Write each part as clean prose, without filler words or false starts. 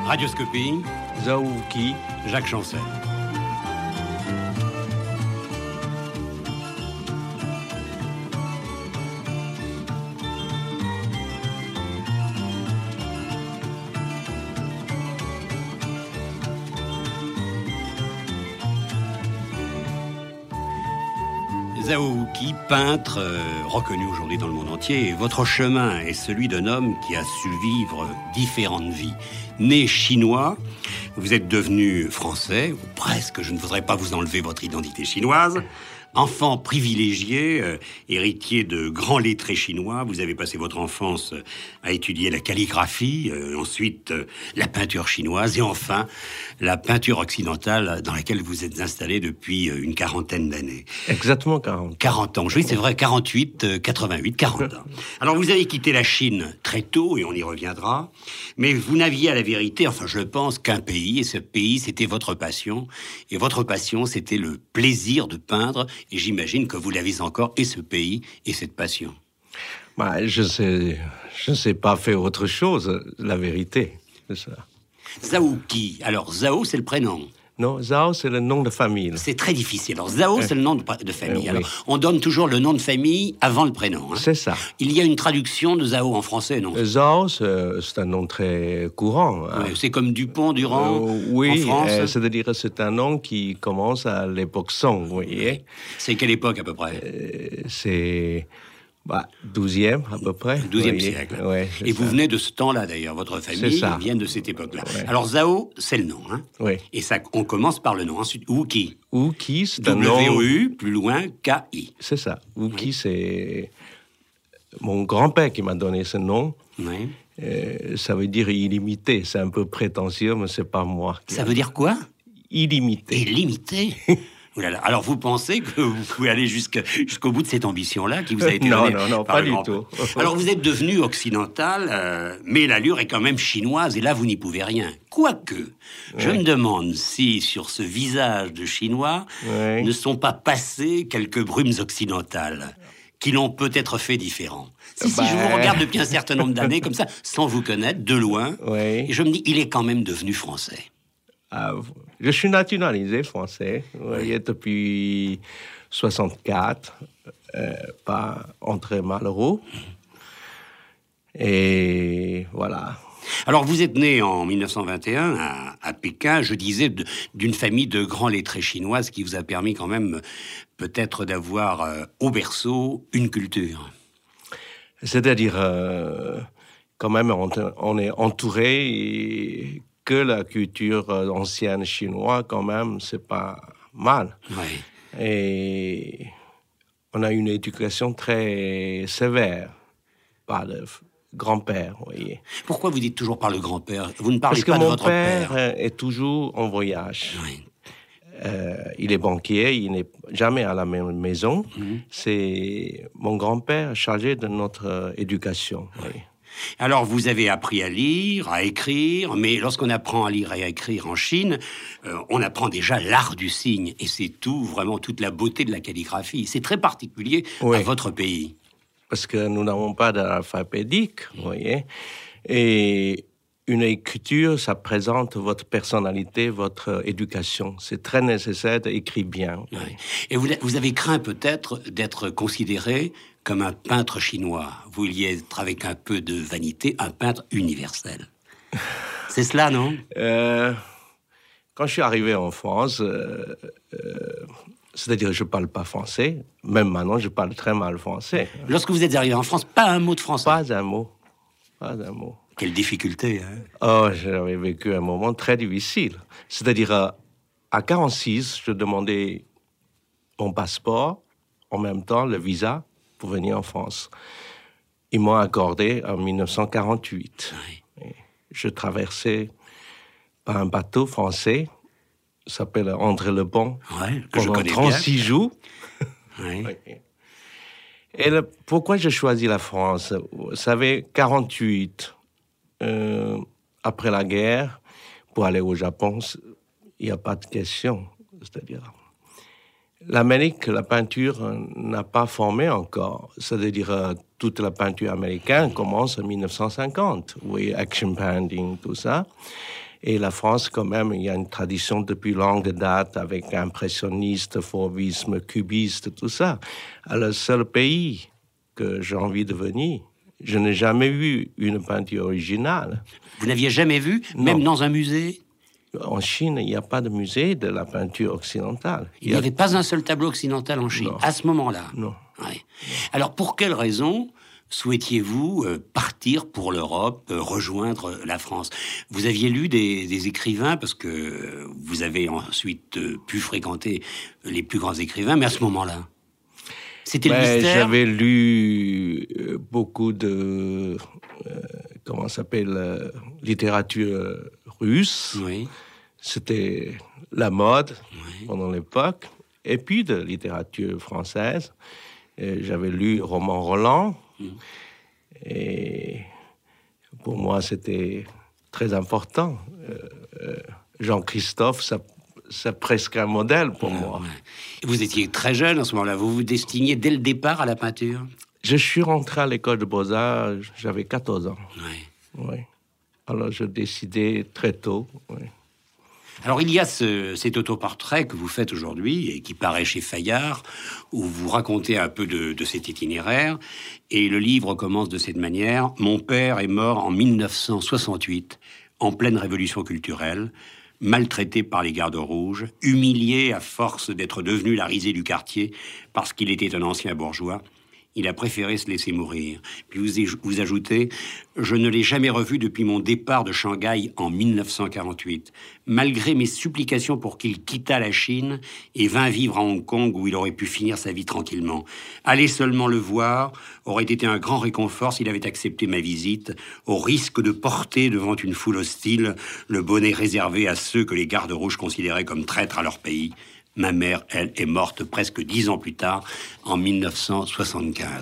Radioscopie, Zhao Qi, Jacques Chancel. Zhao Qi, peintre reconnu aujourd'hui dans le monde entier, et votre chemin est celui d'un homme qui a su vivre différentes vies. Né chinois, vous êtes devenu français, ou presque, je ne voudrais pas vous enlever votre identité chinoise. Enfant privilégié, héritier de grands lettrés chinois, vous avez passé votre enfance à étudier la calligraphie, ensuite la peinture chinoise et enfin la peinture occidentale dans laquelle vous êtes installé depuis une quarantaine d'années. Exactement 40. 40 ans, oui c'est vrai, 48, 88, 40 ans. Alors vous avez quitté la Chine très tôt et on y reviendra, mais vous n'aviez à la vérité, enfin je pense, qu'un pays, et ce pays c'était votre passion, et votre passion c'était le plaisir de peindre. Et j'imagine que vous l'avez encore, et ce pays, et cette passion. Je ne sais pas faire autre chose, la vérité. C'est ça. Zhao Qi. Alors, Zhao, c'est le prénom. Non, Zhao, c'est le nom de famille. C'est très difficile. Alors, Zhao, c'est le nom de famille. Oui. Alors, on donne toujours le nom de famille avant le prénom. Hein. C'est ça. Il y a une traduction de Zhao en français, non? Zhao, c'est un nom très courant. Hein. Ouais, c'est comme Dupont, Durand, oui, en France. C'est-à-dire c'est un nom qui commence à l'époque Song, vous voyez. C'est quelle époque, à peu près? C'est... 12e à peu près. 12e siècle. Ouais, et vous venez de ce temps-là, d'ailleurs. Votre famille vient de cette époque-là. Ouais. Alors, Zhao, c'est le nom. Hein. Oui. Et ça, on commence par le nom. Ensuite, Wuqi. Wuqi, c'est un nom... W-U, plus loin, K-I. C'est ça. Wuqi, c'est mon grand-père qui m'a donné ce nom. Oui. Ça veut dire illimité. C'est un peu prétentieux, mais c'est pas moi. Ça veut dire quoi? Illimité. Illimité. Oulala. Alors, vous pensez que vous pouvez aller jusqu'au bout de cette ambition-là qui vous a été donnée? Non, pas du tout. Alors, vous êtes devenu occidental, mais l'allure est quand même chinoise, et là, vous n'y pouvez rien. Quoique, je me demande si, sur ce visage de Chinois, ne sont pas passées quelques brumes occidentales qui l'ont peut-être fait différent. Si je vous regarde depuis un certain nombre d'années, comme ça, sans vous connaître, de loin, et je me dis, il est quand même devenu français. Je suis naturalisé français, depuis 64, pas André Malraux. Et voilà. Alors, vous êtes né en 1921 à Pékin, je disais, d'une famille de grands lettrés chinoises qui vous a permis quand même peut-être d'avoir au berceau une culture. C'est-à-dire, quand même, on est entouré et que la culture ancienne chinoise, quand même, c'est pas mal. Oui. Et on a une éducation très sévère par le grand-père, vous voyez. Pourquoi vous dites toujours par le grand-père? Vous ne parlez pas de votre père? Parce que mon père est toujours en voyage. Oui. Il est banquier, il n'est jamais à la même maison. C'est mon grand-père chargé de notre éducation. Oui. Alors, vous avez appris à lire, à écrire, mais lorsqu'on apprend à lire et à écrire en Chine, on apprend déjà l'art du signe, et c'est tout, vraiment toute la beauté de la calligraphie. C'est très particulier à votre pays. Parce que nous n'avons pas d'alphabétique, vous voyez, et une écriture, ça présente votre personnalité, votre éducation. C'est très nécessaire d'écrire bien. Oui. Et vous avez craint peut-être d'être considéré comme un peintre chinois. Vous vouliez être, avec un peu de vanité, un peintre universel. C'est cela, non? Quand je suis arrivé en France, c'est-à-dire je ne parle pas français. Même maintenant, je parle très mal français. Lorsque vous êtes arrivé en France, pas un mot de français? Pas un mot. Pas un mot. Quelle difficulté, hein? Oh, j'avais vécu un moment très difficile. C'est-à-dire, à 46, je demandais mon passeport, en même temps le visa, pour venir en France. Ils m'ont accordé en 1948. Oui. Je traversais par un bateau français, s'appelle André Le Bon, pendant 36 jours. Oui. Et pourquoi j'ai choisi la France? Vous savez, 48, après la guerre, pour aller au Japon, il n'y a pas de question. C'est-à-dire, l'Amérique, la peinture n'a pas formé encore. C'est-à-dire, toute la peinture américaine commence en 1950. Oui, action painting, tout ça. Et la France, quand même, il y a une tradition depuis longue date avec impressionniste, fauvisme, cubiste, tout ça. Alors, le seul pays que j'ai envie de venir, je n'ai jamais vu une peinture originale. Vous n'aviez jamais vu, Non. même dans un musée? En Chine, il n'y a pas de musée de la peinture occidentale. Il n'y avait pas un seul tableau occidental en Chine, Non. à ce moment-là? Non. Ouais. Alors, pour quelle raison souhaitiez-vous partir pour l'Europe, rejoindre la France? Vous aviez lu des écrivains, parce que vous avez ensuite pu fréquenter les plus grands écrivains, mais à ce moment-là, c'était le mystère? J'avais lu beaucoup de, comment ça s'appelle, littérature russe. Oui. C'était la mode Oui. pendant l'époque. Et puis de littérature française. J'avais lu Roman Roland. Et pour moi, c'était très important. Jean-Christophe, c'est presque un modèle pour moi. Ouais. Vous étiez très jeune à ce moment-là. Vous vous destiniez dès le départ à la peinture? Je suis rentré à l'école de Beaux-Arts, j'avais 14 ans. Oui. Oui. Alors, je décidais très tôt. Oui. Alors, il y a cet autoportrait que vous faites aujourd'hui et qui paraît chez Fayard, où vous racontez un peu de cet itinéraire. Et le livre commence de cette manière. « Mon père est mort en 1968, en pleine révolution culturelle, maltraité par les gardes rouges, humilié à force d'être devenu la risée du quartier parce qu'il était un ancien bourgeois. Il a préféré se laisser mourir. » Puis vous ajoutez « Je ne l'ai jamais revu depuis mon départ de Shanghai en 1948. Malgré mes supplications pour qu'il quittât la Chine et vînt vivre à Hong Kong où il aurait pu finir sa vie tranquillement. Aller seulement le voir aurait été un grand réconfort s'il avait accepté ma visite, au risque de porter devant une foule hostile le bonnet réservé à ceux que les gardes rouges considéraient comme traîtres à leur pays. Ma mère, elle, est morte presque 10 ans plus tard, en 1975. »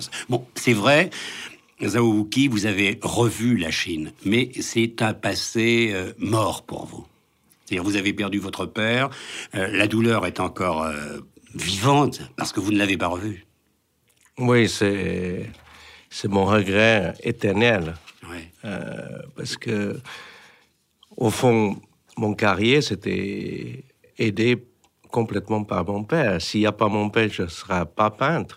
Bon, c'est vrai, Zhao Wuqi, vous avez revu la Chine, mais c'est un passé mort pour vous. C'est-à-dire, vous avez perdu votre père, la douleur est encore vivante parce que vous ne l'avez pas revu. Oui, c'est mon regret éternel. Ouais. Parce que, au fond, mon carrière, c'était aidé complètement par mon père. S'il n'y a pas mon père, je ne serais pas peintre.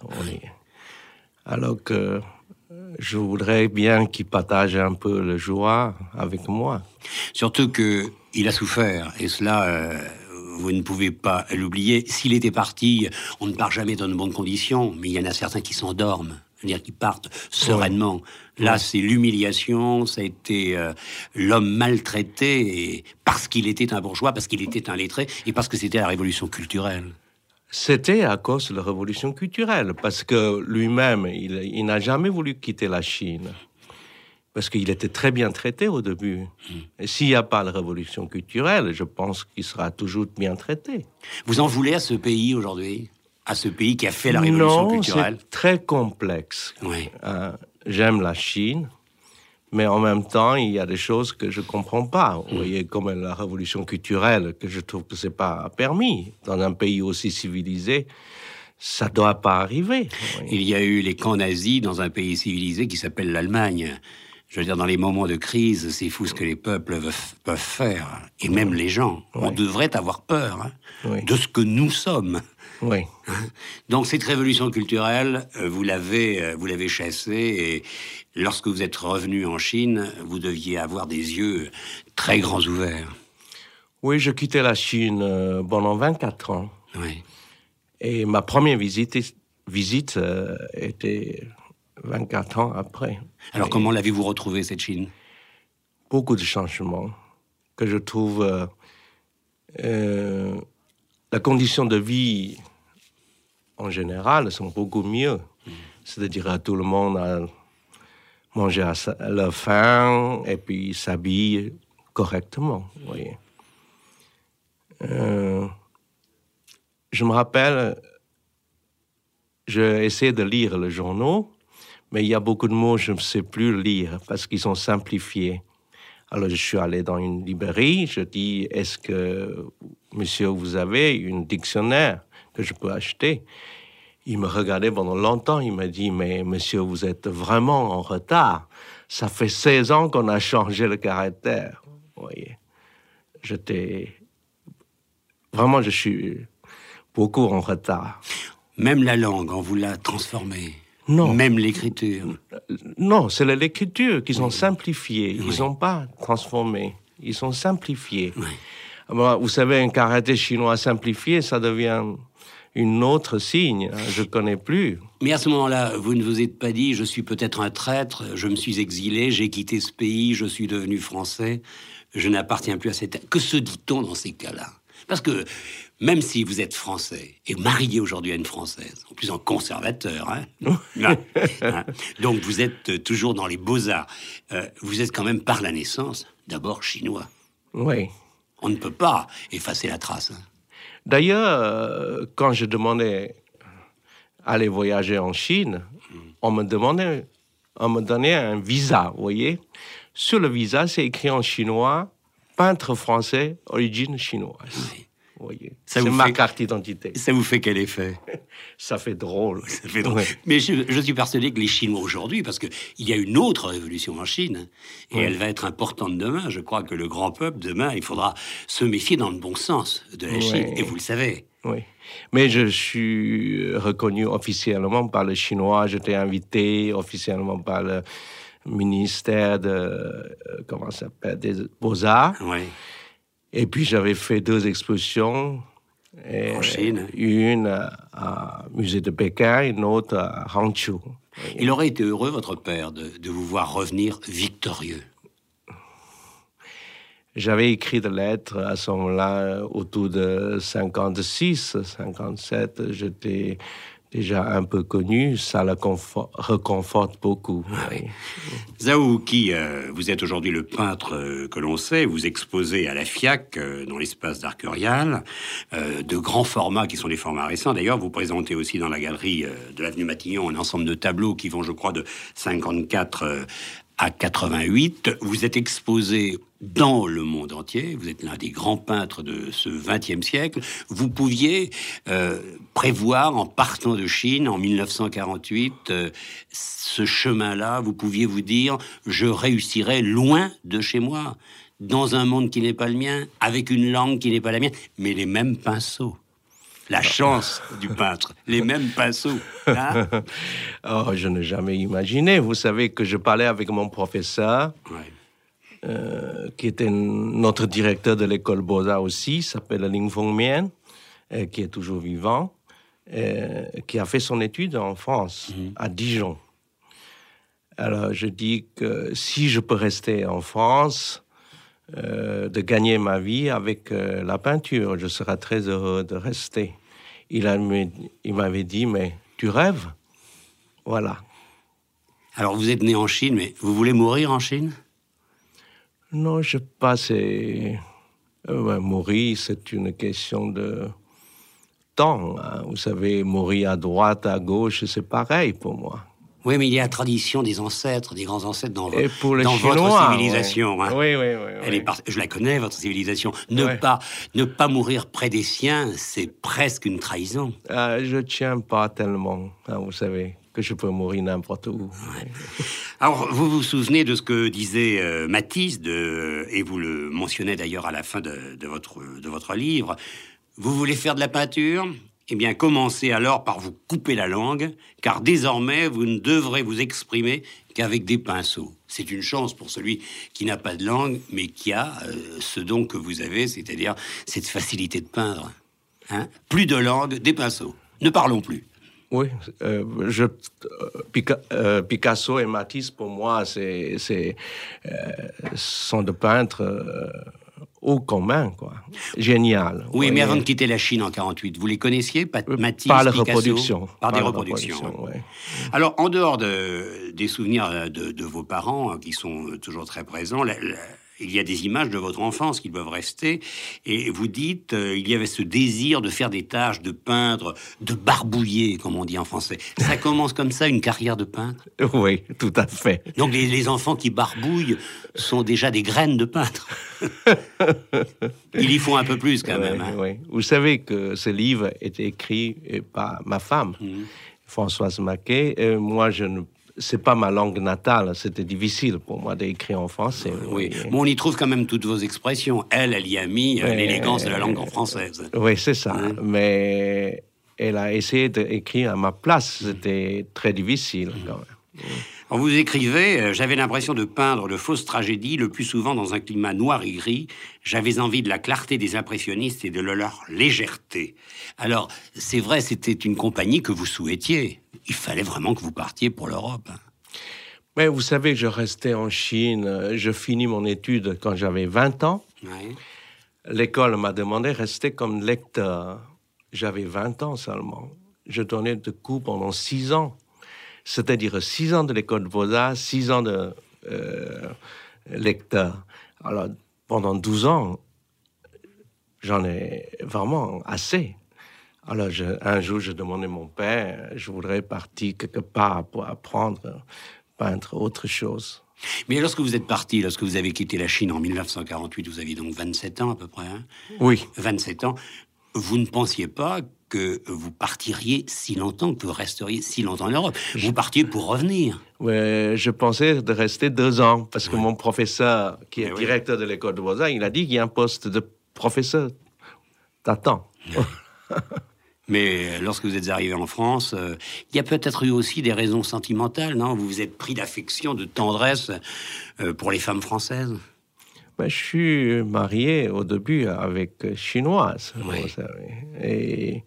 Alors que je voudrais bien qu'il partage un peu le joie avec moi. Surtout qu'il a souffert, et cela, vous ne pouvez pas l'oublier. S'il était parti, on ne part jamais dans de bonnes conditions, mais il y en a certains qui s'endorment, c'est-à-dire qui partent sereinement. Ouais. Là, c'est l'humiliation, ça a été l'homme maltraité, et parce qu'il était un bourgeois, parce qu'il était un lettré, et parce que c'était la révolution culturelle. C'était à cause de la révolution culturelle, parce que lui-même, il n'a jamais voulu quitter la Chine, parce qu'il était très bien traité au début. Et s'il n'y a pas la révolution culturelle, je pense qu'il sera toujours bien traité. Vous en voulez à ce pays aujourd'hui? À ce pays qui a fait la révolution culturelle? Non, c'est très complexe. Oui. J'aime la Chine, mais en même temps, il y a des choses que je ne comprends pas. Vous voyez, comme la révolution culturelle, que je trouve que ce n'est pas permis. Dans un pays aussi civilisé, ça ne doit pas arriver. Oui. Il y a eu les camps nazis dans un pays civilisé qui s'appelle l'Allemagne. Je veux dire, dans les moments de crise, c'est fou ce que les peuples peuvent faire. Et même les gens. Oui. On devrait avoir peur de ce que nous sommes. Oui. Donc, cette révolution culturelle, vous l'avez chassée, et lorsque vous êtes revenu en Chine, vous deviez avoir des yeux très grands ouverts. Oui, je quittais la Chine pendant 24 ans. Oui. Et ma première visite était 24 ans après. Alors, comment l'avez-vous retrouvée, cette Chine? Beaucoup de changements que je trouve... la condition de vie, en général, sont beaucoup mieux. C'est-à-dire, tout le monde a mangé à leur faim et puis s'habille correctement. Vous voyez. Je me rappelle, j'ai essayé de lire les journaux, mais il y a beaucoup de mots que je ne sais plus lire parce qu'ils sont simplifiés. Alors, je suis allé dans une librairie, je dis, est-ce que, monsieur, vous avez un dictionnaire que je peux acheter? Il me regardait pendant longtemps, il m'a dit, mais monsieur, vous êtes vraiment en retard. Ça fait 16 ans qu'on a changé le caractère, vous voyez. Vraiment, je suis beaucoup en retard. Même la langue, on vous l'a transformée. Non. Même l'écriture. Non, c'est l'écriture qu'ils ont simplifiée. Ils n'ont pas transformé. Ils ont simplifié. Oui. Alors, vous savez, un karaté chinois simplifié, ça devient une autre signe. Je ne connais plus. Mais à ce moment-là, vous ne vous êtes pas dit, je suis peut-être un traître, je me suis exilé, j'ai quitté ce pays, je suis devenu français, je n'appartiens plus à cette terre. Que se dit-on dans ces cas-là? Parce que même si vous êtes français et marié aujourd'hui à une Française, en plus en conservateur, donc vous êtes toujours dans les beaux-arts, vous êtes quand même par la naissance d'abord chinois. Oui. On ne peut pas effacer la trace. D'ailleurs, quand je demandais aller voyager en Chine, on me donnait un visa, vous voyez. Sur le visa, c'est écrit en chinois, peintre français, origine chinoise. Oui. Vous voyez. C'est ma carte d'identité. Ça vous fait quel effet? Ça fait drôle. Ça fait drôle. Oui. Mais je suis persuadé que les Chinois aujourd'hui, parce qu'il y a une autre révolution en Chine, et elle va être importante demain. Je crois que le grand peuple, demain, il faudra se méfier dans le bon sens de la Chine, et vous le savez. Oui, mais je suis reconnu officiellement par les Chinois. J'étais invité officiellement par le ministère comment ça s'appelle, des Beaux-Arts. Oui. Et puis j'avais fait 2 expositions. En Chine. Une à musée de Pékin, une autre à Hangzhou. Il aurait été heureux, votre père, de vous voir revenir victorieux. J'avais écrit des lettres à ce moment-là, autour de 56, 57. J'étais déjà un peu connu. Ça le reconforte beaucoup. Oui. Zhao Qi, vous êtes aujourd'hui le peintre que l'on sait. Vous exposez à la FIAC, dans l'espace d'Arcurial, de grands formats qui sont des formats récents. D'ailleurs, vous présentez aussi dans la galerie de l'avenue Matignon un ensemble de tableaux qui vont, je crois, de 54 à 88. Vous êtes exposé dans le monde entier. Vous êtes l'un des grands peintres de ce XXe siècle. Vous pouviez prévoir, en partant de Chine, en 1948, ce chemin-là. Vous pouviez vous dire, je réussirai loin de chez moi, dans un monde qui n'est pas le mien, avec une langue qui n'est pas la mienne, mais les mêmes pinceaux. La chance du peintre, les mêmes pinceaux. Hein? Oh, je n'ai jamais imaginé. Vous savez que je parlais avec mon professeur, qui était notre directeur de l'école Beaux-Arts aussi, s'appelle Ling Fengmian, qui est toujours vivant, qui a fait son étude en France, à Dijon. Alors, je dis que si je peux rester en France, de gagner ma vie avec la peinture, je serais très heureux de rester. Il m'avait dit, mais tu rêves? Voilà. Alors, vous êtes né en Chine, mais vous voulez mourir en Chine? Non, je pense que mourir, c'est une question de temps. Hein. Vous savez, mourir à droite, à gauche, c'est pareil pour moi. Oui, mais il y a la tradition des ancêtres, des grands ancêtres dans Chinois, votre civilisation. Ouais. Hein. Oui. Je la connais, votre civilisation. Ne pas mourir près des siens, c'est presque une trahison. Je tiens pas tellement, hein, vous savez, que je peux mourir n'importe où. Ouais. Alors, vous vous souvenez de ce que disait Matisse, et vous le mentionnez d'ailleurs à la fin de votre livre. Vous voulez faire de la peinture ? Eh bien, commencez alors par vous couper la langue, car désormais, vous ne devrez vous exprimer qu'avec des pinceaux. C'est une chance pour celui qui n'a pas de langue, mais qui a ce don que vous avez, c'est-à-dire cette facilité de peindre. Hein? Plus de langue, des pinceaux. Ne parlons plus. Oui, Picasso et Matisse, pour moi, sont des peintres haut commun, quoi. Génial. Oui, mais avant de quitter la Chine en 48, vous les connaissiez, Matisse, par Picasso, reproduction. Par des reproductions. Ouais. Alors, en dehors des souvenirs de vos parents, qui sont toujours très présents, il y a des images de votre enfance qui doivent rester, et vous dites, il y avait ce désir de faire des tâches, de peindre, de barbouiller, comme on dit en français. Ça commence comme ça, une carrière de peintre? Oui, tout à fait. Donc les enfants qui barbouillent sont déjà des graines de peintre. Ils y font un peu plus quand même. Hein. Oui. Vous savez que ce livre est écrit par ma femme, Françoise Maquet, et moi je c'est pas ma langue natale. C'était difficile pour moi d'écrire en français. Oui, bon, on y trouve quand même toutes vos expressions. Elle y a mis l'élégance de la langue en française. Oui, c'est ça. Mais elle a essayé d'écrire à ma place. C'était très difficile, quand même. Quand vous écrivez, j'avais l'impression de peindre de fausses tragédies, le plus souvent dans un climat noir et gris. J'avais envie de la clarté des impressionnistes et de leur légèreté. Alors, c'est vrai, c'était une compagnie que vous souhaitiez. Il fallait vraiment que vous partiez pour l'Europe. Mais vous savez, je restais en Chine. Je finis mon étude quand j'avais 20 ans. Ouais. L'école m'a demandé de rester comme lecteur. J'avais 20 ans seulement. Je donnais des cours pendant 6 ans. C'est-à-dire 6 ans de l'école de Beaux-Arts, 6 ans de lecteur. Alors, pendant 12 ans, j'en ai vraiment assez. Alors, un jour, je demandais à mon père, je voudrais partir quelque part pour apprendre, peindre autre chose. Mais lorsque vous êtes parti, lorsque vous avez quitté la Chine en 1948, vous aviez donc 27 ans à peu près, hein ? Oui. 27 ans. Vous ne pensiez pas que vous partiriez si longtemps, que vous resteriez si longtemps en Europe. Vous partiez pour revenir. Oui, je pensais de rester 2 ans, parce que mon professeur, qui est directeur de l'école de Beaux-Arts, il a dit qu'il y a un poste de professeur. T'attends. Mais lorsque vous êtes arrivé en France, il y a peut-être eu aussi des raisons sentimentales, non ? Vous vous êtes pris d'affection, de tendresse pour les femmes françaises. Ben, je suis marié au début avec chinoise, Oui. vous savez.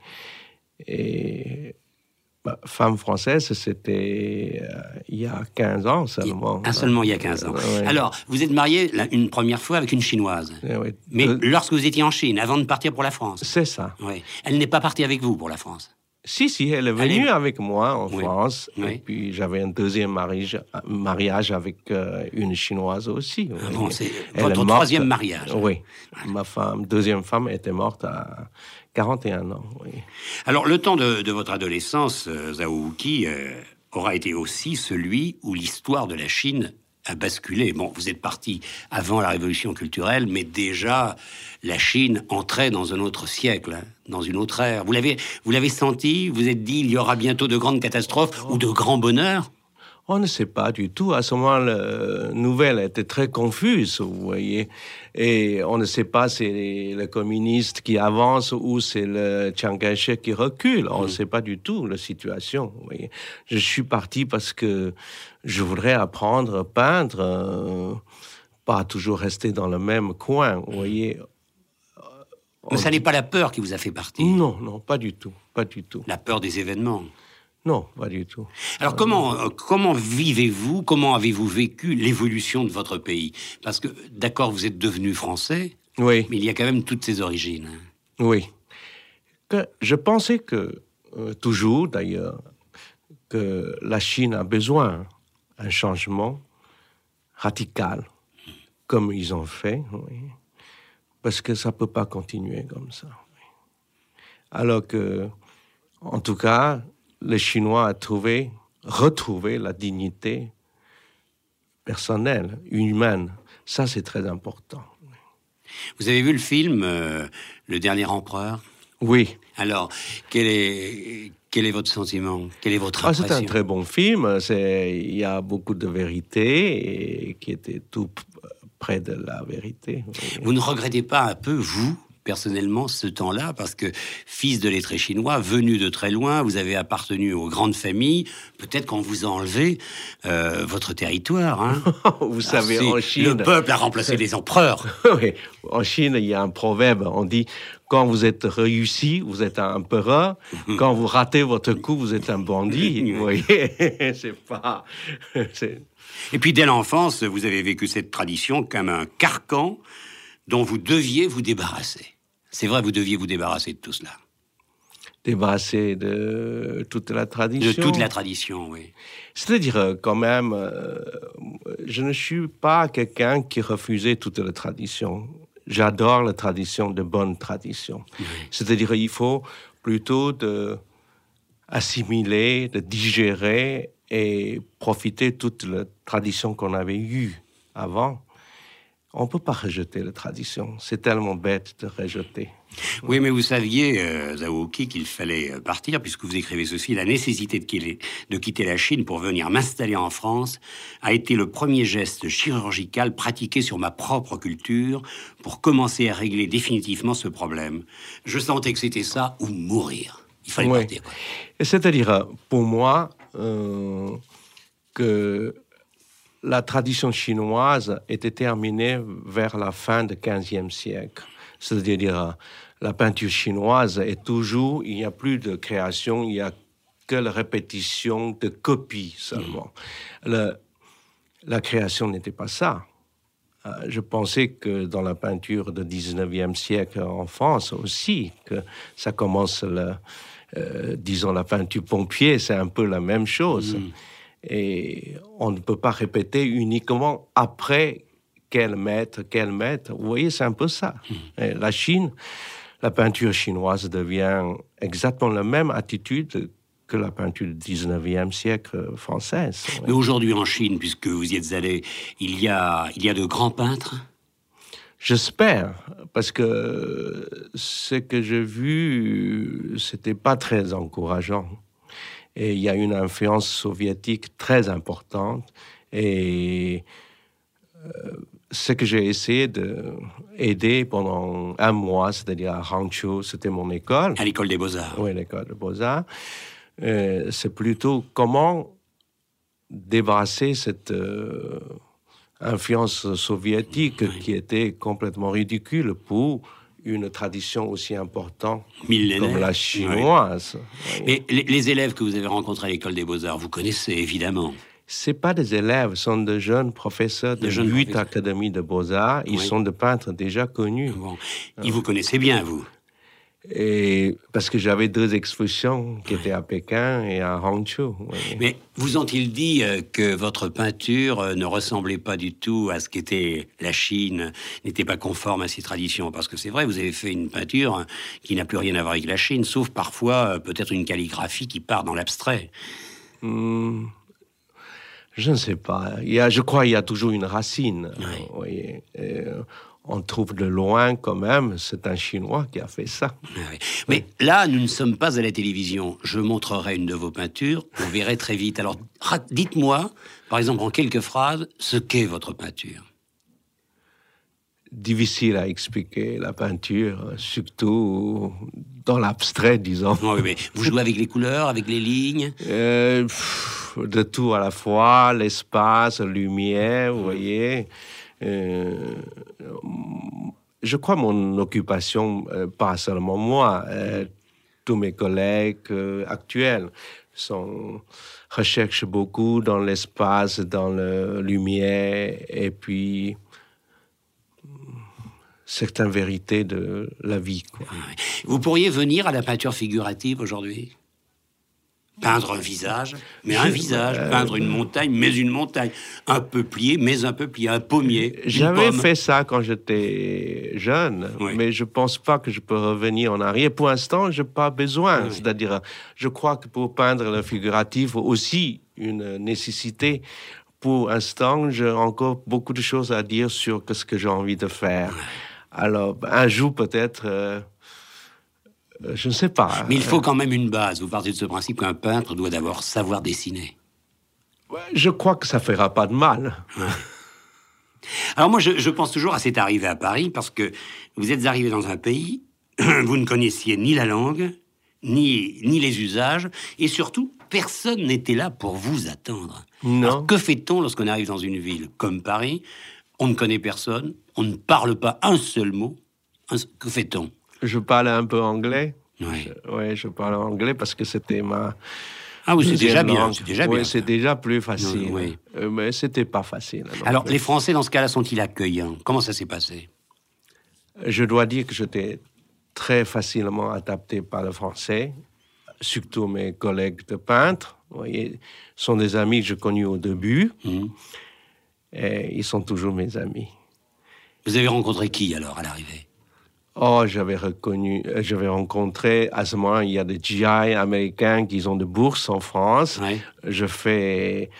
Et femme française, c'était il y a 15 ans seulement. Seulement il y a 15 ans. Ouais. Alors, vous êtes marié une première fois avec une Chinoise. Ouais. Mais lorsque vous étiez en Chine, avant de partir pour la France. C'est ça. Oui. Elle n'est pas partie avec vous pour la France. Si, elle est venue avec moi en Oui. France. Oui. Et puis, j'avais un deuxième mariage avec une Chinoise aussi. Ah bon, c'est Elle votre est morte. troisième mariage. Oui. Ma deuxième femme était morte à 41 ans. Oui. Alors, le temps de votre adolescence, Zhao Huqi, aura été aussi celui où l'histoire de la Chine a basculé. Bon, vous êtes parti avant la révolution culturelle, mais déjà, la Chine entrait dans un autre siècle, hein, dans une autre ère. Vous l'avez senti, vous êtes dit, il y aura bientôt de grandes catastrophes ou de grands bonheurs. On ne sait pas du tout. À ce moment, la nouvelle était très confuse, vous voyez. Et on ne sait pas si c'est le communiste qui avance ou c'est le Chiang Kai-shek qui recule. On ne sait pas du tout la situation, vous voyez. Je suis parti parce que je voudrais apprendre à peindre, pas toujours rester dans le même coin, vous voyez. Mais ça n'est pas la peur qui vous a fait partir. Non, pas du tout, pas du tout. La peur des événements. Non, pas du tout. Alors comment vivez-vous, comment avez-vous vécu l'évolution de votre pays ? Parce que, d'accord, vous êtes devenu français, Oui. mais il y a quand même toutes ces origines. Oui. Je pensais que, toujours d'ailleurs, que la Chine a besoin d'un changement radical, comme ils ont fait, oui. Parce que ça ne peut pas continuer comme ça. Oui. Alors que, en tout cas, les Chinois ont retrouvé la dignité personnelle, humaine. Ça, c'est très important. Vous avez vu le film Le Dernier Empereur ? Oui. Alors, quel est votre sentiment ? Quelle est votre impression ? C'est un très bon film. Il y a beaucoup de vérité et qui était tout près de la vérité. Vous ne regrettez pas un peu, vous, personnellement, ce temps-là, parce que fils de lettré chinois, venu de très loin, vous avez appartenu aux grandes familles, peut-être qu'on vous a enlevé votre territoire. Hein. Vous savez, en Chine... Le peuple a remplacé les empereurs. Oui, en Chine, il y a un proverbe, on dit, quand vous êtes réussi, vous êtes un empereur, quand vous ratez votre coup, vous êtes un bandit. Vous voyez, c'est pas... Et puis, dès l'enfance, vous avez vécu cette tradition comme un carcan dont vous deviez vous débarrasser. C'est vrai, vous deviez vous débarrasser de tout cela. Débarrasser de toute la tradition. De toute la tradition, oui. C'est-à-dire, quand même, je ne suis pas quelqu'un qui refusait toute la tradition. J'adore la tradition, de bonnes traditions. Oui. C'est-à-dire, il faut plutôt assimiler, de digérer et profiter de toute la tradition qu'on avait eue avant. on ne peut pas rejeter la tradition. C'est tellement bête de rejeter. Oui, mais vous saviez, Zhao Qi, qu'il fallait partir, puisque vous écrivez ceci: la nécessité de quitter la Chine pour venir m'installer en France a été le premier geste chirurgical pratiqué sur ma propre culture pour commencer à régler définitivement ce problème. Je sentais que c'était ça ou mourir. Il fallait partir, quoi. C'est-à-dire, pour moi, que la tradition chinoise était terminée vers la fin du XVe siècle. C'est-à-dire, la peinture chinoise est toujours, il n'y a plus de création, il n'y a que la répétition de copies seulement. La création n'était pas ça. Je pensais que dans la peinture du 19e siècle en France aussi, que ça commence, disons, la peinture pompier, c'est un peu la même chose. Et on ne peut pas répéter uniquement après quel maître. Vous voyez, c'est un peu ça. Et la Chine, la peinture chinoise devient exactement la même attitude que la peinture du 19e siècle française. Mais aujourd'hui en Chine, puisque vous y êtes allé, il y a de grands peintres? J'espère, parce que ce que j'ai vu, c'était pas très encourageant. Et il y a une influence soviétique très importante. Et ce que j'ai essayé d'aider pendant un mois, c'est-à-dire à Hangzhou, c'était mon école. À l'école des Beaux-Arts. Oui, l'école des Beaux-Arts. C'est plutôt comment débarrasser cette influence soviétique qui était complètement ridicule pour une tradition aussi importante millénaire, comme la chinoise. Mais les élèves que vous avez rencontrés à l'école des Beaux-Arts, vous connaissez évidemment. Ce pas des élèves, ce sont de jeunes professeurs de 8 académies de Beaux-Arts. Ils sont des peintres déjà connus. Bon. Ils vous connaissaient bien, vous? Et parce que j'avais 2 expositions qui étaient à Pékin et à Hangzhou. Mais vous ont-ils dit que votre peinture ne ressemblait pas du tout à ce qu'était la Chine, n'était pas conforme à ses traditions? Parce que c'est vrai, vous avez fait une peinture qui n'a plus rien à voir avec la Chine, sauf parfois peut-être une calligraphie qui part dans l'abstrait. Je ne sais pas. Je crois qu'il y a toujours une racine. Oui. Vous voyez. On trouve de loin quand même, c'est un Chinois qui a fait ça. Oui. Mais là, nous ne sommes pas à la télévision. Je montrerai une de vos peintures, vous verrez très vite. Alors, dites-moi, par exemple, en quelques phrases, ce qu'est votre peinture. Difficile à expliquer, la peinture, surtout dans l'abstrait, disons. Oui, mais vous jouez avec les couleurs, avec les lignes? De tout à la fois, l'espace, la lumière, vous voyez. Je crois mon occupation, pas seulement moi, tous mes collègues actuels recherchent beaucoup dans l'espace, dans la lumière, et puis certaines vérités de la vie, quoi. Vous pourriez venir à la peinture figurative aujourd'hui? Peindre un visage, mais un visage. Peindre une montagne, mais une montagne. Un peu plié, mais un peu plié. Un pommier, J'avais fait ça quand j'étais jeune, mais je pense pas que je peux revenir en arrière. Pour l'instant, j'ai pas besoin. C'est-à-dire, je crois que pour peindre le figuratif, aussi une nécessité. Pour l'instant, j'ai encore beaucoup de choses à dire sur ce que j'ai envie de faire. Alors, un jour peut-être... je ne sais pas. Mais il faut quand même une base. Vous partez de ce principe qu'un peintre doit d'abord savoir dessiner. Je crois que ça ne fera pas de mal. Alors moi, je pense toujours à cette arrivée à Paris, parce que vous êtes arrivé dans un pays, vous ne connaissiez ni la langue, ni les usages, et surtout, personne n'était là pour vous attendre. Non. Alors, que fait-on lorsqu'on arrive dans une ville comme Paris? On ne connaît personne, on ne parle pas un seul mot. Que fait-on? Je parlais un peu anglais. Oui. Oui, je parlais anglais parce que c'était ma... Ah oui, c'est déjà bien. Oui, c'est déjà plus facile. Oui. Mais c'était pas facile. Alors, les Français, dans ce cas-là, sont-ils accueillants? Comment ça s'est passé? Je dois dire que j'étais très facilement adapté par le français, surtout mes collègues de peintres. Vous voyez, sont des amis que j'ai connus au début. Et ils sont toujours mes amis. Vous avez rencontré qui, alors, à l'arrivée? Oh, j'avais rencontré, à ce moment, il y a des GI américains qui ont des bourses en France. Ouais. Je fais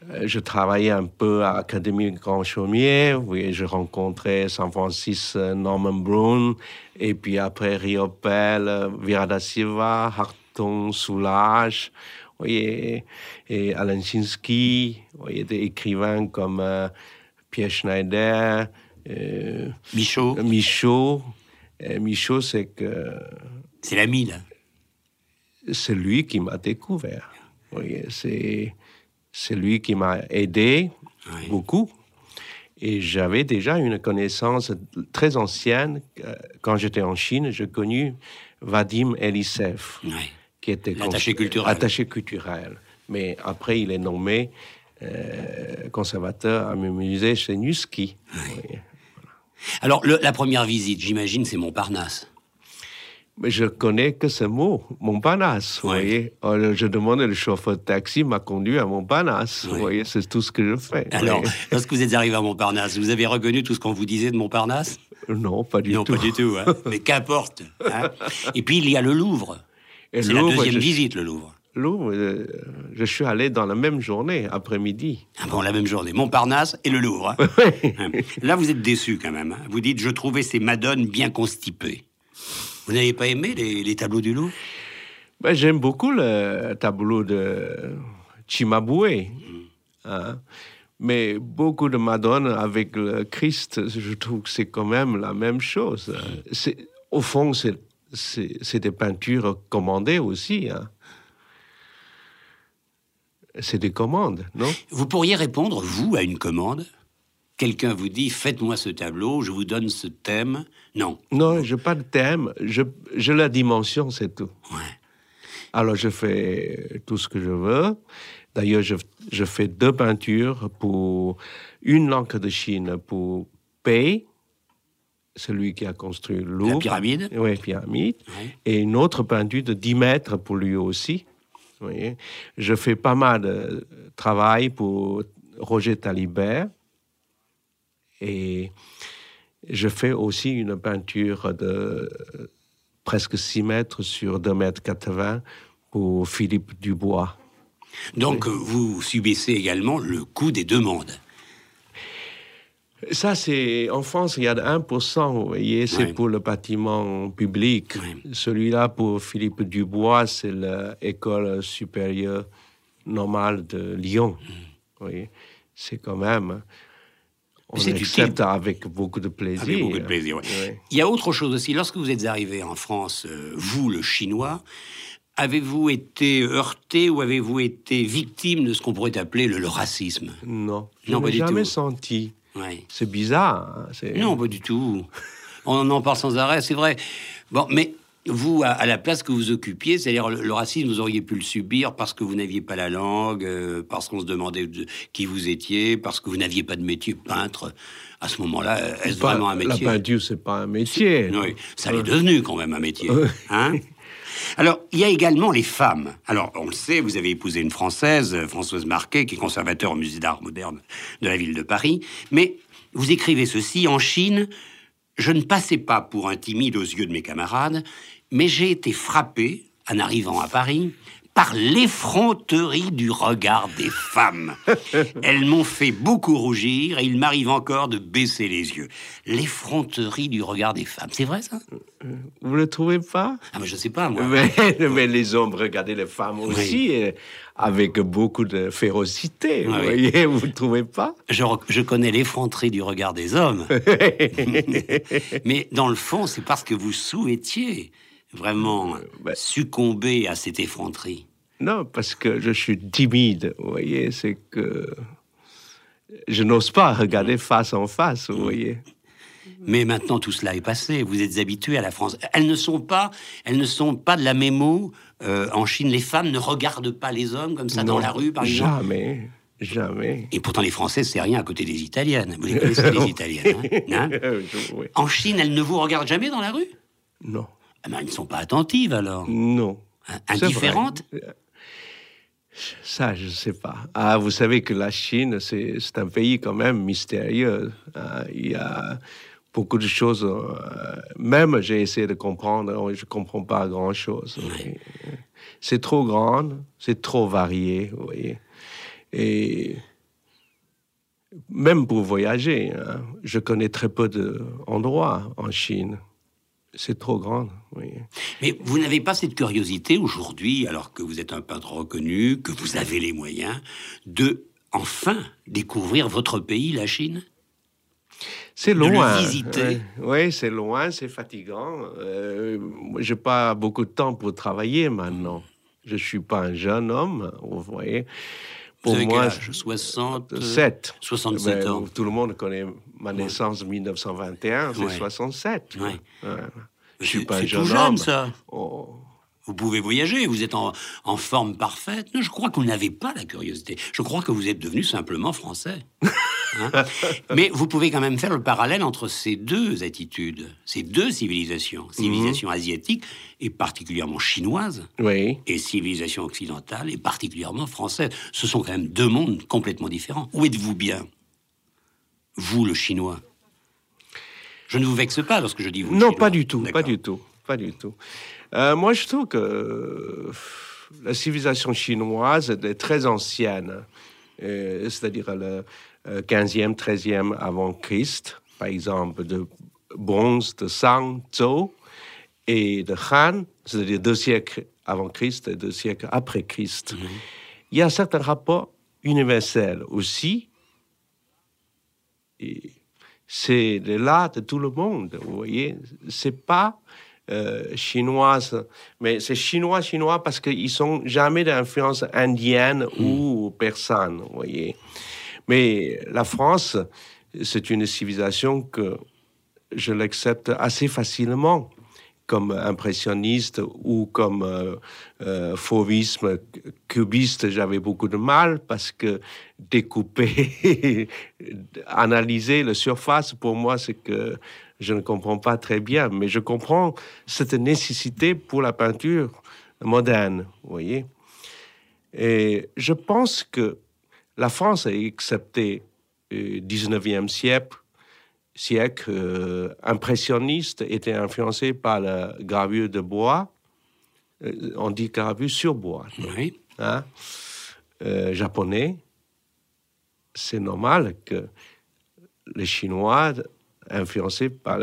Je travaillais un peu à l'Académie Grand Chaumier. Oui, je rencontrais San Francis Norman Brown. Et puis après, Riopelle, Vieira da Silva, Harton Soulages. Oui, et Alan Chinsky. Oui, des écrivains comme Pierre Schneider. Michaud. Michaud. Michaud, c'est que... C'est l'ami, là. C'est lui qui m'a découvert. Oui, c'est lui qui m'a aidé beaucoup. Et j'avais déjà une connaissance très ancienne. Quand j'étais en Chine, j'ai connu Vadim Elisev, qui était attaché culturel. Mais après, il est nommé conservateur à mon musée chez Nusky. Oui. Alors, la première visite, j'imagine, c'est Montparnasse. Mais je connais que ce mot, Montparnasse. Vous voyez, je demande le chauffeur de taxi m'a conduit à Montparnasse. Vous voyez, c'est tout ce que je fais. Alors, lorsque vous êtes arrivé à Montparnasse, vous avez reconnu tout ce qu'on vous disait de Montparnasse? Non, pas du tout. Non, pas du tout. Hein. Mais qu'importe. Hein. Et puis, il y a le Louvre. C'est la deuxième visite, le Louvre. Louvre, je suis allé dans la même journée, après-midi. Ah bon, la même journée. Montparnasse et le Louvre. Hein. Là, vous êtes déçu quand même. Hein. Vous dites, je trouvais ces madones bien constipées. Vous n'avez pas aimé les tableaux du Louvre? Ben, j'aime beaucoup le tableau de Cimabue. Hein. Mais beaucoup de madones avec le Christ, je trouve que c'est quand même la même chose. Au fond, c'est des peintures commandées aussi. Hein. C'est des commandes, non? Vous pourriez répondre, vous, à une commande? Quelqu'un vous dit, faites-moi ce tableau, je vous donne ce thème. Non. Non, je n'ai pas de thème. J'ai la dimension, c'est tout. Ouais. Alors, je fais tout ce que je veux. D'ailleurs, je fais 2 peintures pour une l'encre de Chine pour Pei, celui qui a construit le Louvre. La pyramide? Oui, pyramide. Ouais. Et une autre peinture de 10 mètres pour lui aussi. Vous voyez. Je fais pas mal de travail pour Roger Talibert. Et je fais aussi une peinture de presque 6 mètres sur 2,80 mètres pour Philippe Dubois. Donc, vous subissez également le coût des demandes. Ça, c'est... En France, il y a 1%, vous voyez, c'est pour le bâtiment public. Celui-là, pour Philippe Dubois, c'est l'école supérieure normale de Lyon. Vous voyez, c'est quand même... On accepte avec beaucoup de plaisir. Avec beaucoup de plaisir, oui. Il y a autre chose aussi. Lorsque vous êtes arrivé en France, vous, le Chinois, avez-vous été heurté ou avez-vous été victime de ce qu'on pourrait appeler le racisme? Non, je n'ai jamais senti. Ouais. C'est bizarre. Hein, non, pas du tout. On en parle sans arrêt, c'est vrai. Bon, mais vous, à la place que vous occupiez, c'est-à-dire le racisme, vous auriez pu le subir parce que vous n'aviez pas la langue, parce qu'on se demandait qui vous étiez, parce que vous n'aviez pas de métier peintre. À ce moment-là, est-ce vraiment un métier? La peinture, c'est pas un métier. Oui, ça l'est devenu quand même un métier. Hein? Alors, il y a également les femmes. Alors, on le sait, vous avez épousé une Française, Françoise Marquet, qui est conservateur au Musée d'Art moderne de la ville de Paris. Mais vous écrivez ceci: en Chine, je ne passais pas pour un timide aux yeux de mes camarades, mais j'ai été frappé, en arrivant à Paris, par l'effronterie du regard des femmes. Elles m'ont fait beaucoup rougir et il m'arrive encore de baisser les yeux. L'effronterie du regard des femmes. C'est vrai, ça? Vous le trouvez pas? Ah, mais je sais pas, moi. Mais les hommes regardaient les femmes aussi avec beaucoup de férocité. Vous voyez, vous le trouvez pas? Je connais l'effronterie du regard des hommes. Mais dans le fond, c'est parce que vous souhaitiez vraiment succomber à cette effronterie. Non, parce que je suis timide, vous voyez, c'est que je n'ose pas regarder face en face, vous voyez. Mais maintenant, tout cela est passé, vous êtes habitué à la France. Elles ne sont pas de la même eau. En Chine, les femmes ne regardent pas les hommes comme ça dans la rue, par exemple. Jamais. Et pourtant, les Françaises, c'est rien à côté des Italiennes. Vous les connaissez, les Italiennes, hein? Oui. En Chine, elles ne vous regardent jamais dans la rue? Non. Ah ben, elles ne sont pas attentives, alors? Non. Indifférentes? Ça, je ne sais pas. Ah, vous savez que la Chine, c'est un pays quand même mystérieux. Il y a beaucoup de choses. Même j'ai essayé de comprendre, je ne comprends pas grand-chose. C'est trop grand, c'est trop varié, vous voyez. Et Même pour voyager, hein. Je connais très peu d'endroits en Chine. C'est trop grand, oui. Mais vous n'avez pas cette curiosité aujourd'hui, alors que vous êtes un peintre reconnu, que vous avez les moyens, de enfin découvrir votre pays, la Chine? C'est De loin. le visiter. Oui, c'est loin, c'est fatigant. J'ai pas beaucoup de temps pour travailler maintenant. Je suis pas un jeune homme, vous voyez. Vous avez quel âge? 67 Ben, ans. tout le monde connaît ma naissance 1921, c'est Ouais. 67. Ouais. Je suis pas un C'est jeune tout jeune, homme. ça. Oh. Vous pouvez voyager, vous êtes en forme parfaite. Non, je crois que vous n'avez pas la curiosité. Je crois que vous êtes devenu simplement français. Hein. Mais vous pouvez quand même faire le parallèle entre ces deux attitudes, ces deux civilisations. Civilisation asiatique, et particulièrement chinoise, Oui. et civilisation occidentale, et particulièrement française. Ce sont quand même deux mondes complètement différents. Où êtes-vous bien? Vous, le chinois. Je ne vous vexe pas lorsque je dis vous. Non, chinois. pas du tout, D'accord. pas du tout, pas du tout. Moi, je trouve que la civilisation chinoise est très ancienne, c'est-à-dire le 15e, 13e avant Christ, par exemple, de bronze de Shang, Zhou, et de Han, c'est-à-dire 2 siècles avant Christ et 2 siècles après Christ. Il y a certains rapports universels aussi, et c'est de l'art de tout le monde, vous voyez. C'est pas chinoise, mais c'est chinois parce qu'ils sont jamais d'influence indienne ou persane, vous voyez. Mais la France, c'est une civilisation que je l'accepte assez facilement comme impressionniste ou comme fauvisme cubiste. J'avais beaucoup de mal parce que découper, analyser la surface, pour moi, c'est que je ne comprends pas très bien, mais je comprends cette nécessité pour la peinture moderne, vous voyez. Et je pense que la France a accepté le 19e siècle impressionniste, était influencé par la gravure de bois. On dit gravure sur bois. Oui. Hein? Japonais. C'est normal que les Chinois, influencés par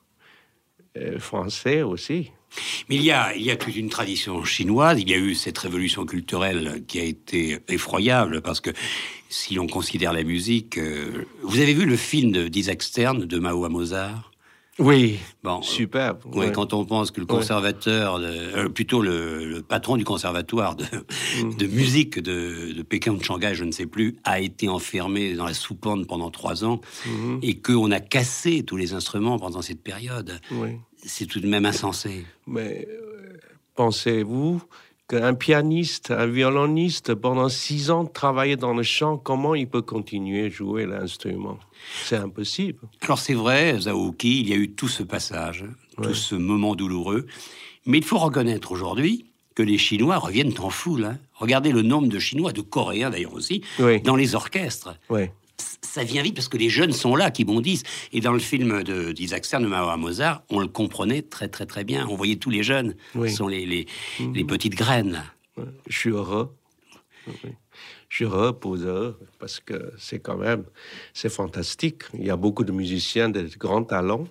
le français aussi. Mais il y a toute une tradition chinoise. Il y a eu cette révolution culturelle qui a été effroyable parce que si l'on considère la musique, vous avez vu le film d'Isaac Stern de Mao à Mozart? Oui, Bon, superbe. Ouais, quand on pense que le conservateur, plutôt le patron du conservatoire de musique de Pékin ou de Shanghai, je ne sais plus, a été enfermé dans la soupente pendant 3 ans et qu'on a cassé tous les instruments pendant cette période. Oui. C'est tout de même insensé. Mais pensez-vous qu'un pianiste, un violoniste, pendant 6 ans travaillait dans le chant, comment il peut continuer à jouer l'instrument? C'est impossible. Alors c'est vrai, Zhaoki, il y a eu tout ce passage, tout ce moment douloureux. Mais il faut reconnaître aujourd'hui que les Chinois reviennent en foule. Hein. Regardez le nombre de Chinois, de Coréens d'ailleurs aussi, dans les orchestres. Oui. Ça vient vite parce que les jeunes sont là, qui bondissent. Et dans le film d'Isaac Stern, de Mao à Mozart, on le comprenait très très très bien. On voyait tous les jeunes. Ce sont les petites graines. Je suis heureux. Oui. Je suis heureux pour eux parce que c'est fantastique. Il y a beaucoup de musiciens de grands talents.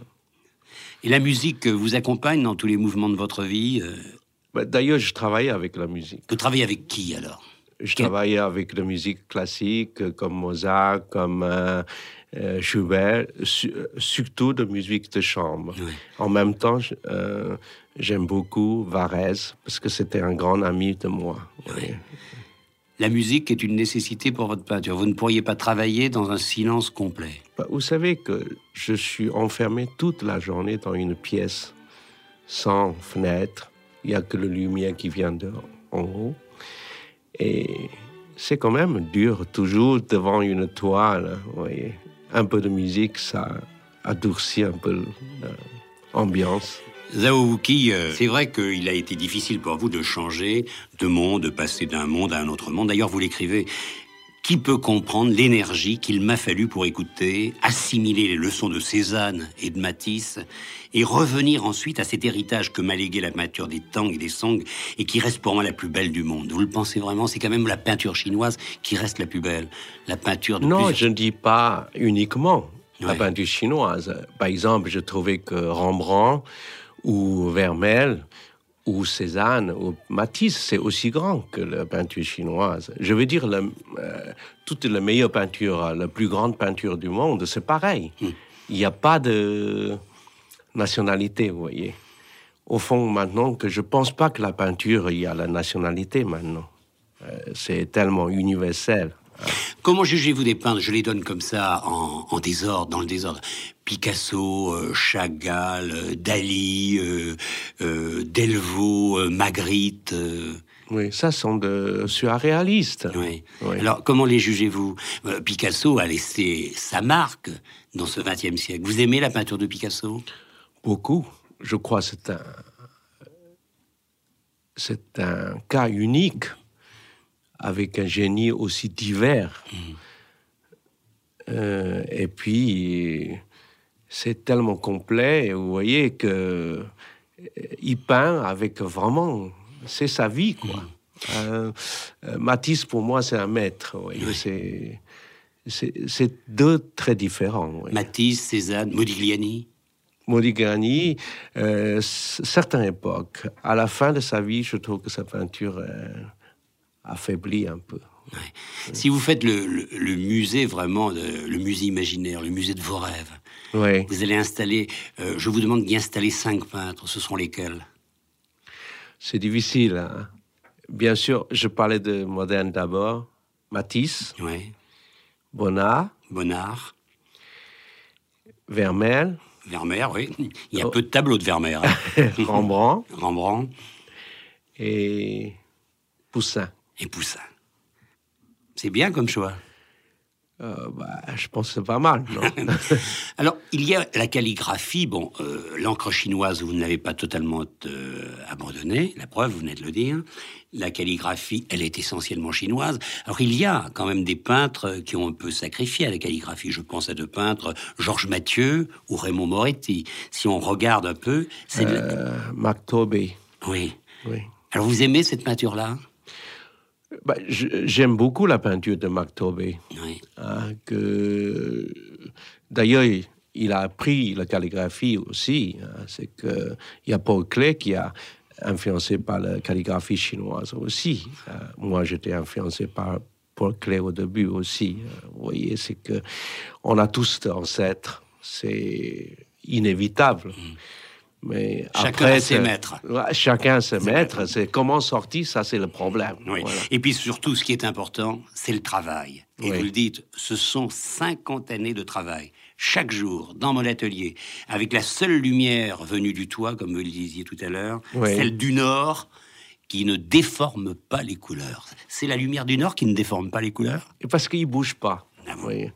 Et la musique vous accompagne dans tous les mouvements de votre vie D'ailleurs, je travaille avec la musique. Vous travaillez avec qui alors? Je travaillais avec la musique classique, comme Mozart, comme Schubert, surtout de musique de chambre. Oui. En même temps, j'aime beaucoup Varèse, parce que c'était un grand ami de moi. Oui. La musique est une nécessité pour votre peinture. Vous ne pourriez pas travailler dans un silence complet. Vous savez que je suis enfermé toute la journée dans une pièce, sans fenêtre. Il n'y a que la lumière qui vient en haut. Et c'est quand même dur, toujours devant une toile. Vous voyez. Un peu de musique, ça adoucit un peu l'ambiance. Zhaoki, c'est vrai qu'il a été difficile pour vous de changer de monde, de passer d'un monde à un autre monde. D'ailleurs, vous l'écrivez, Qui peut comprendre l'énergie qu'il m'a fallu pour écouter, assimiler les leçons de Cézanne et de Matisse, et revenir ensuite à cet héritage que m'a légué la peinture des Tang et des Song, et qui reste pour moi la plus belle du monde. Vous le pensez vraiment? C'est quand même la peinture chinoise qui reste la plus belle. La peinture de Non, plusieurs... je ne dis pas uniquement la Ouais. peinture chinoise. Par exemple, je trouvais que Rembrandt ou Vermeer ou Cézanne ou Matisse, c'est aussi grand que la peinture chinoise. Je veux dire, toute la meilleure peinture, la plus grande peinture du monde, c'est pareil. Il n'y a pas de nationalité, vous voyez. Au fond, maintenant, que je ne pense pas que la peinture, il y a la nationalité maintenant. C'est tellement universel. Comment jugez-vous des peintres? Je les donne comme ça, en désordre, dans le désordre. Picasso, Chagall, Dali, Delvaux, Magritte. Oui, ça sont de surréalistes. Oui. Oui. Alors, comment les jugez-vous? Picasso a laissé sa marque dans ce XXe siècle. Vous aimez la peinture de Picasso? Beaucoup. Je crois que c'est un cas unique avec un génie aussi divers. Et puis, c'est tellement complet, vous voyez, que il peint avec vraiment... C'est sa vie, quoi. Matisse, pour moi, c'est un maître. Vous voyez, c'est deux très différents. Oui. Matisse, Cézanne, Modigliani. Modigliani, certaines époques. À la fin de sa vie, je trouve que sa peinture affaiblit un peu. Ouais. Si vous faites le musée vraiment, le musée imaginaire, le musée de vos rêves, Oui. vous allez installer, je vous demande d'y installer 5 peintres, ce sont lesquels? C'est difficile. Hein? Bien sûr, je parlais de moderne d'abord. Matisse, Oui. Bonnard, Bonnard, Vermeer, Vermeer, oui. Il y a peu de tableaux de Vermeer. Rembrandt Rembrandt et Poussin. et Poussin. C'est bien comme choix. Je pense que c'est pas mal, non? Alors, il y a la calligraphie. Bon, l'encre chinoise, vous ne l'avez pas totalement abandonnée. La preuve, vous venez de le dire. La calligraphie, elle est essentiellement chinoise. Alors, il y a quand même des peintres qui ont un peu sacrifié à la calligraphie. Je pense à 2 peintres, Georges Mathieu ou Raymond Moretti. Si on regarde un peu... c'est Maktobé. Oui. Oui. Alors, vous aimez cette peinture-là? J'aime beaucoup la peinture de Maktobé. Oui. Hein, d'ailleurs, il a appris la calligraphie aussi. Hein, c'est qu'il y a Paul Klee qui a influencé par la calligraphie chinoise aussi. Moi, j'étais influencé par Paul Klee au début aussi. Vous voyez, c'est que on a tous des ancêtres. C'est inévitable. Mais Chacun après, a ses maîtres. Chacun a ses maîtres. C'est comment sortir, ça c'est le problème. Oui. Voilà. Et puis surtout, ce qui est important, c'est le travail. Et Oui. vous le dites, ce sont 50 années de travail. Chaque jour, dans mon atelier, avec la seule lumière venue du toit, comme vous le disiez tout à l'heure, Oui. celle du nord, qui ne déforme pas les couleurs. C'est la lumière du nord qui ne déforme pas les couleurs? Et parce qu'il ne bouge pas. Ah bon? Oui.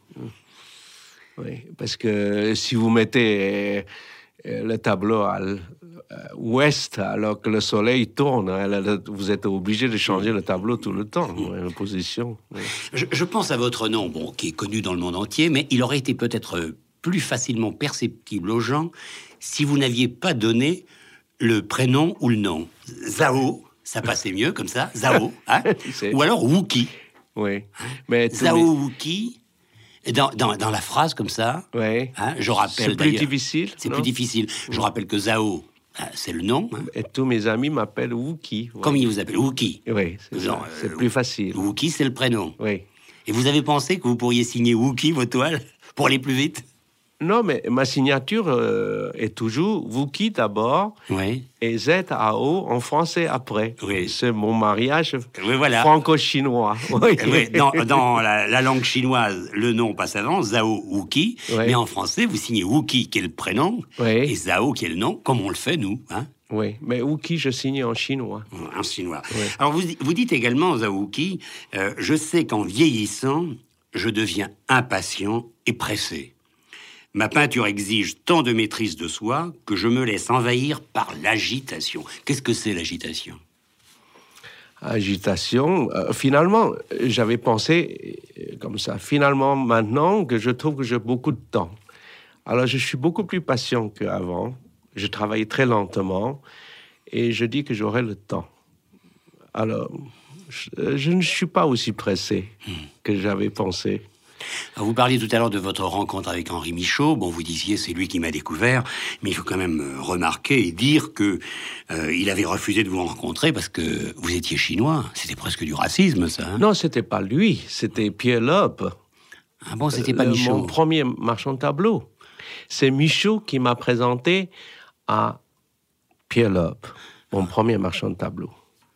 Oui. Parce que si vous mettez le tableau à l'ouest, alors que le soleil tourne, vous êtes obligé de changer le tableau tout le temps, la position. Oui. Je pense à votre nom, bon, qui est connu dans le monde entier, mais il aurait été peut-être plus facilement perceptible aux gens si vous n'aviez pas donné le prénom ou le nom. Zhao, ça passait mieux comme ça, Zhao, hein? Ou alors Wookie. Oui. Mais Zhao Wookie, dans la phrase comme ça, oui. Hein, je rappelle c'est plus d'ailleurs... difficile. C'est non? plus difficile. Je rappelle que Zhao, c'est le nom. Hein. Et tous mes amis m'appellent Wookie. Oui. Comme ils vous appellent, Wookie. Oui, c'est plus facile. Wookie, c'est le prénom. Oui. Et vous avez pensé que vous pourriez signer Wookie, vos toiles, pour aller plus vite? Non, mais ma signature est toujours Wookie d'abord Oui. et Z-A-O en français après. Oui. C'est mon mariage Oui, voilà. franco-chinois. Oui. Oui, dans la langue chinoise, le nom passe avant, Zhao Wookie, Oui. mais en français, vous signez Wookie, qui est le prénom, Oui. et Zhao, qui est le nom, comme on le fait, nous, hein, Oui, mais Wookie, je signe en chinois. en chinois. Oui. Alors, vous dites également, Zhao Wookie, je sais qu'en vieillissant, je deviens impatient et pressé. Ma peinture exige tant de maîtrise de soi que je me laisse envahir par l'agitation. Qu'est-ce que c'est l'agitation? agitation. Finalement, j'avais pensé comme ça. Finalement, maintenant que je trouve que j'ai beaucoup de temps, alors je suis beaucoup plus patient qu'avant. Je travaille très lentement et je dis que j'aurai le temps. Alors, je ne suis pas aussi pressé que j'avais pensé. Alors, vous parliez tout à l'heure de votre rencontre avec Henri Michaud. Bon, vous disiez, c'est lui qui m'a découvert, mais il faut quand même remarquer et dire que il avait refusé de vous rencontrer parce que vous étiez chinois. C'était presque du racisme, ça. Hein? Non, c'était pas lui, c'était Pierre Loeb. Ah bon, c'était pas Michaud. Mon premier marchand de tableaux. C'est Michaud qui m'a présenté à Pierre Loeb, mon premier marchand de tableaux.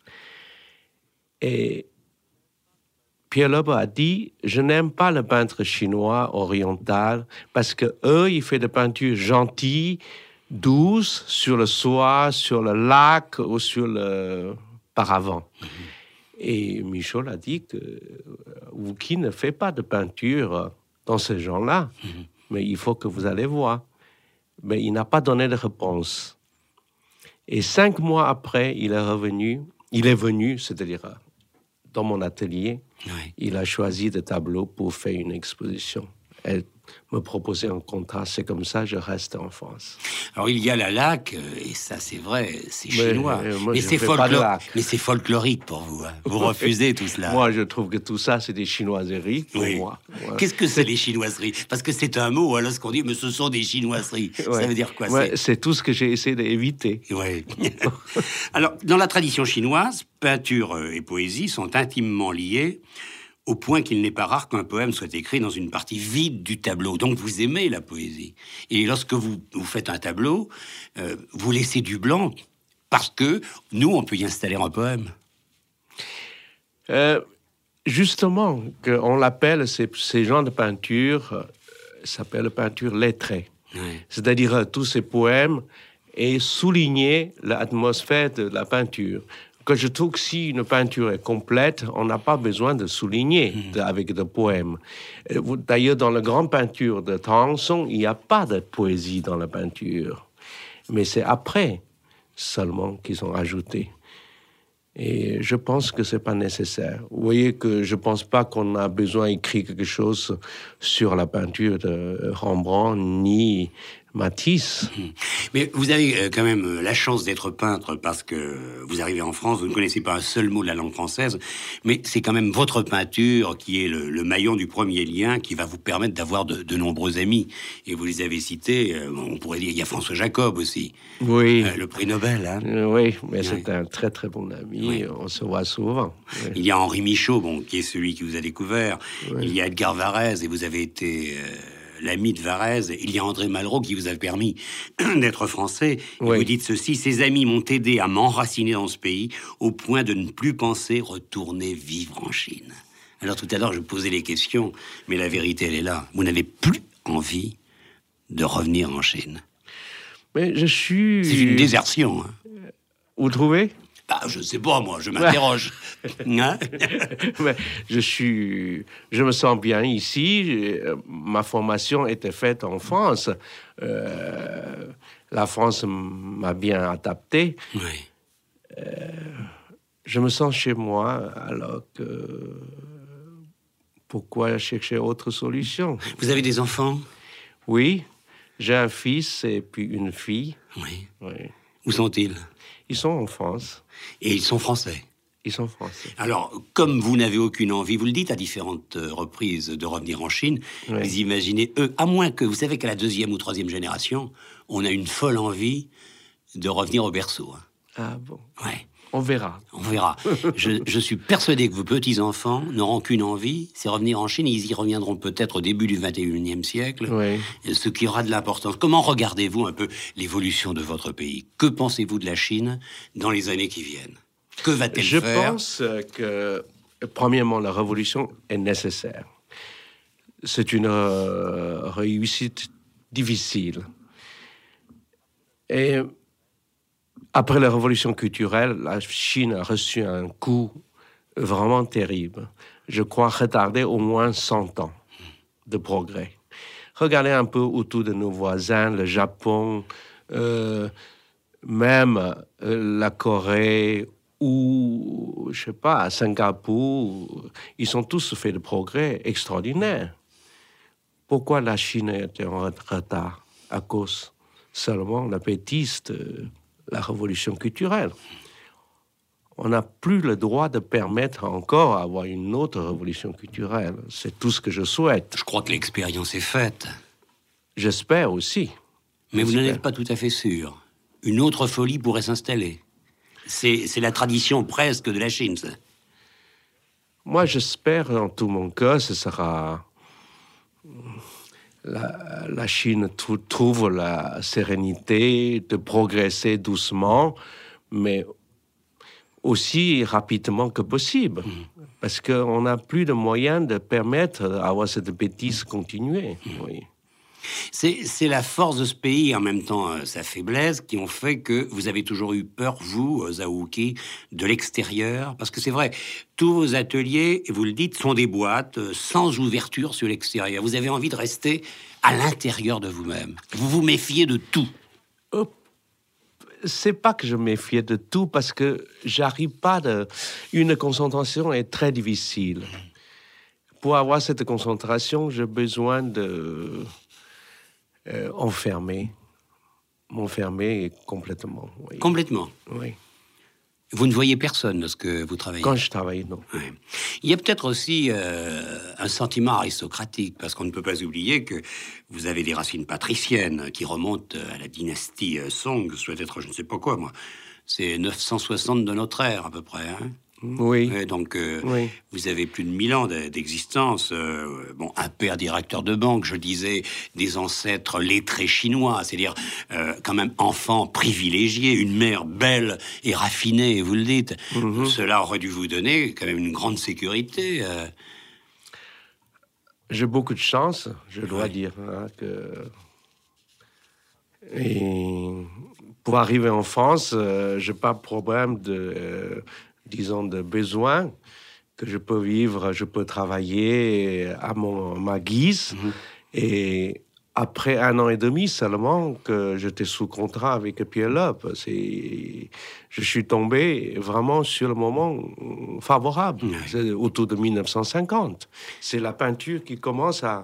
Et Pierre Loeb a dit, je n'aime pas le peintre chinois oriental parce que eux, ils font des peintures gentilles, douces, sur le soie, sur le lac ou sur le paravent. Et Michaud a dit que Wookie ne fait pas de peinture dans ce genre-là, mais il faut que vous allez voir. Mais il n'a pas donné de réponse. Et 5 mois après, il est venu, c'est-à-dire dans mon atelier, oui. Il a choisi des tableaux pour faire une exposition. Elle me proposait un contrat, c'est comme ça je reste en France. Alors il y a la laque, et ça c'est vrai, c'est chinois. Mais c'est folklorique pour vous. Hein. Vous refusez tout cela. Moi je trouve que tout ça c'est des chinoiseries pour moi. Voilà. Qu'est-ce que c'est les chinoiseries? Parce que c'est un mot, alors ce qu'on dit, mais ce sont des chinoiseries. Ça veut dire quoi? C'est tout ce que j'ai essayé d'éviter. Ouais. Alors dans la tradition chinoise, peinture et poésie sont intimement liées, au point qu'il n'est pas rare qu'un poème soit écrit dans une partie vide du tableau. Donc vous aimez la poésie. Et lorsque vous faites un tableau, vous laissez du blanc, parce que nous, on peut y installer un poème. Justement, on l'appelle, ces genres de peinture, s'appelle peinture lettrée. Oui. C'est-à-dire tous ces poèmes et souligner l'atmosphère de la peinture. Que je trouve que si une peinture est complète, on n'a pas besoin de souligner avec des poèmes. D'ailleurs, dans la grande peinture de Tanson, il n'y a pas de poésie dans la peinture. Mais c'est après seulement qu'ils ont ajouté. Et je pense que ce n'est pas nécessaire. Vous voyez que je ne pense pas qu'on a besoin d'écrire quelque chose sur la peinture de Rembrandt ni Matisse. Mais vous avez quand même la chance d'être peintre parce que vous arrivez en France, vous ne connaissez pas un seul mot de la langue française, mais c'est quand même votre peinture qui est le maillon du premier lien qui va vous permettre d'avoir de nombreux amis. Et vous les avez cités, on pourrait dire, il y a François Jacob aussi. Oui. Le prix Nobel. Hein. Oui, mais c'est un très très bon ami, oui. On se voit souvent. Oui. Il y a Henri Michaud, qui est celui qui vous a découvert. Oui. Il y a Edgar Varèse, et vous avez été... l'ami de Varèse. Il y a André Malraux qui vous a permis d'être français. Oui. Vous dites ceci: ces amis m'ont aidé à m'enraciner dans ce pays au point de ne plus penser retourner vivre en Chine. Alors tout à l'heure, je posais les questions, mais la vérité, elle est là. Vous n'avez plus envie de revenir en Chine. Mais je suis... C'est une désertion. Hein. Vous trouvez ? Ah, je sais pas, moi, je m'interroge. Hein? Mais je me sens bien ici. Ma formation était faite en France. La France m'a bien adapté. Oui. Je me sens chez moi, alors que... Pourquoi chercher autre solution? Vous avez des enfants? Oui. J'ai un fils et puis une fille. Oui. Oui. Où sont-ils? Ils sont en France. Et ils sont français? Ils sont français. Alors, comme vous n'avez aucune envie, vous le dites à différentes reprises, de revenir en Chine, oui. Vous imaginez, eux, à moins que, vous savez qu'à la 2e ou 3e génération, on a une folle envie de revenir au berceau. Hein. Ah bon? Ouais. On verra. On verra. Je suis persuadé que vos petits-enfants n'auront qu'une envie, c'est revenir en Chine. Ils y reviendront peut-être au début du 21e siècle, oui. Ce qui aura de l'importance. Comment regardez-vous un peu l'évolution de votre pays? Que pensez-vous de la Chine dans les années qui viennent? Que va-t-elle faire? Je pense que, premièrement, la révolution est nécessaire. C'est une réussite difficile. Et... après la révolution culturelle, la Chine a reçu un coup vraiment terrible. Je crois retarder au moins 100 ans de progrès. Regardez un peu autour de nos voisins, le Japon, même la Corée ou, je sais pas, à Singapour, ils ont tous fait de progrès extraordinaires. Pourquoi la Chine était en retard? À cause seulement la bêtise de la révolution culturelle. On n'a plus le droit de permettre encore avoir une autre révolution culturelle. C'est tout ce que je souhaite. Je crois que l'expérience est faite. J'espère aussi. Mais vous n'en êtes pas tout à fait sûr. Une autre folie pourrait s'installer. C'est la tradition presque de la Chine, ça. Moi, j'espère en tout mon cœur, ce sera... La Chine trouve la sérénité de progresser doucement, mais aussi rapidement que possible. Parce qu'on n'a plus de moyens de permettre d'avoir cette bêtise continuer. Oui. C'est la force de ce pays et en même temps sa faiblesse qui ont fait que vous avez toujours eu peur, vous, Zhao-Ki, de l'extérieur. Parce que c'est vrai, tous vos ateliers, vous le dites, sont des boîtes sans ouverture sur l'extérieur. Vous avez envie de rester à l'intérieur de vous-même. Vous vous méfiez de tout. C'est pas que je me méfiais de tout, parce que j'arrive pas de... Une concentration est très difficile. Pour avoir cette concentration, j'ai besoin de... m'enfermer complètement. Oui. Complètement. Oui. Vous ne voyez personne lorsque vous travaillez. Quand je travaille, non. Ouais. Il y a peut-être aussi un sentiment aristocratique, parce qu'on ne peut pas oublier que vous avez des racines patriciennes qui remontent à la dynastie Song, soit être je ne sais pas quoi, moi. C'est 960 de notre ère, à peu près, hein. Oui. Donc, Oui. vous avez plus de 1000 ans d'existence. Bon, un père directeur de banque, je disais, des ancêtres lettrés chinois, c'est-à-dire quand même enfant privilégié, une mère belle et raffinée, vous le dites. Cela aurait dû vous donner quand même une grande sécurité. J'ai beaucoup de chance, je dois dire, hein, que... Et pour arriver en France, j'ai pas de problème de... disons, de besoin, que je peux vivre, je peux travailler à ma guise. Et après 1 an et demi seulement que j'étais sous contrat avec Pierre Loeb, je suis tombé vraiment sur le moment favorable. C'est autour de 1950. C'est la peinture qui commence à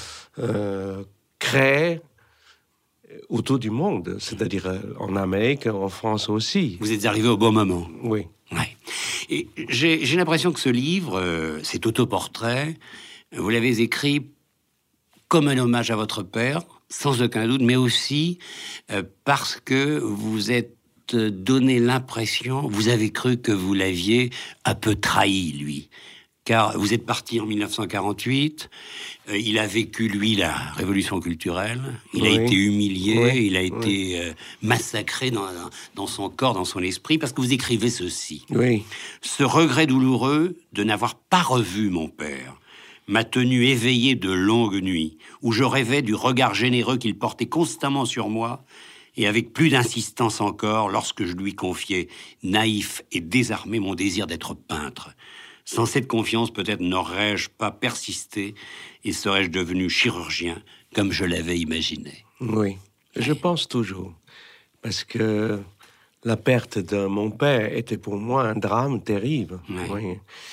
créer autour du monde, c'est-à-dire en Amérique, en France aussi. Vous êtes arrivé au bon moment. Oui. Ouais. Et j'ai l'impression que ce livre, cet autoportrait, vous l'avez écrit comme un hommage à votre père, sans aucun doute, mais aussi parce que vous êtes donné l'impression, vous avez cru que vous l'aviez un peu trahi, lui. Car vous êtes parti en 1948, il a vécu, lui, la révolution culturelle, il a été humilié, il a été massacré dans son corps, dans son esprit, parce que vous écrivez ceci. Oui. Ce regret douloureux de n'avoir pas revu mon père m'a tenu éveillé de longues nuits, où je rêvais du regard généreux qu'il portait constamment sur moi, et avec plus d'insistance encore lorsque je lui confiais, naïf et désarmé, mon désir d'être peintre. Sans cette confiance, peut-être n'aurais-je pas persisté et serais-je devenu chirurgien comme je l'avais imaginé. Oui, je pense toujours. Parce que la perte de mon père était pour moi un drame terrible. Oui.